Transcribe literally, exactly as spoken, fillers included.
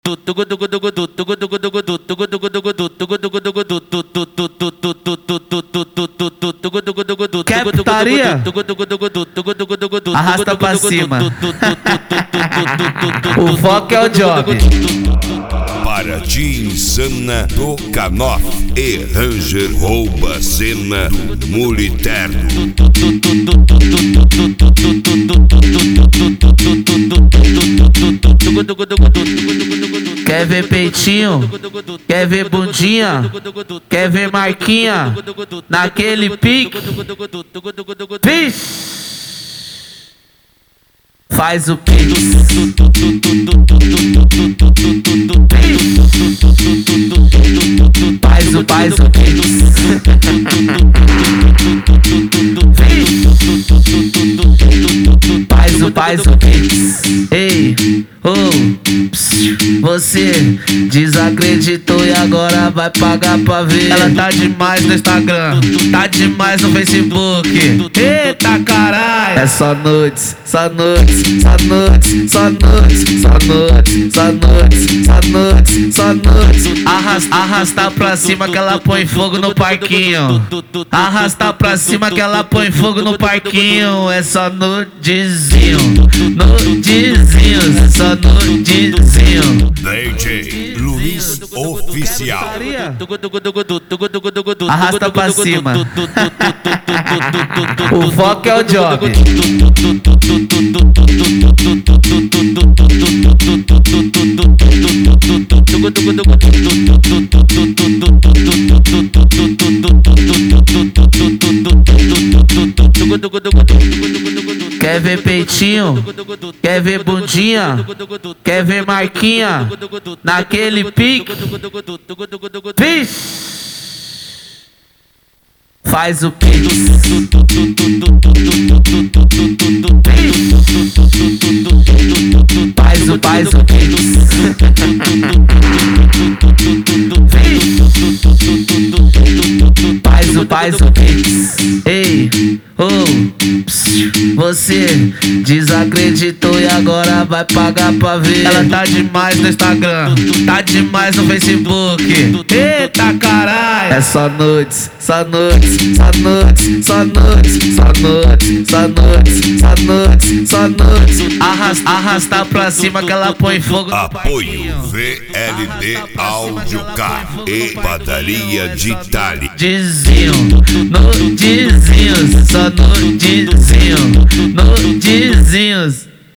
Quer putaria? Arrasta pra cima. O foco é o job. Para de insana do Canoff e Ranger rouba cena do Muliterno. Quer ver peitinho? Quer ver bundinha? Quer ver marquinha? Naquele pique? Vixe! Faz o pique. Faz o, faz o pique. Faz o, faz o pique. Ei, oh, psiu. Você desacreditou e agora vai pagar pra ver. Ela tá demais no Instagram, tá demais no Facebook. Eita caralho! É só nudes, só nudes, só nudes, só nudes, só nudes, só nudes, só nudes, só nudes. Arrasta, arrasta pra cima que ela põe fogo no parquinho. Arrasta pra cima que ela põe fogo no parquinho. É só nudezinho, nudezinho, é só nudezinho. D J Luiz Oficial. Arrasta pra cima. O foco é o job. Quer ver peitinho? Quer ver bundinha? Quer ver marquinha? Naquele pique? Vixe! Faz o pique. Faz o, faz o pique. Faz o, faz o pique. Ei, oh, psiu. Você desacreditou e agora vai pagar pra ver. Ela tá demais no Instagram, tá demais no Facebook. Eita caralho! É só nudes, só nudes, só nudes, só nudes, só nudes, só nudes, só nudes, só nudes. Arrasta, arrasta pra cima que ela põe fogo. Apoio V L D Áudio Car e Padaria de Itália. Nudezinho, nudezinhos, só nudezinho, nudezinhos.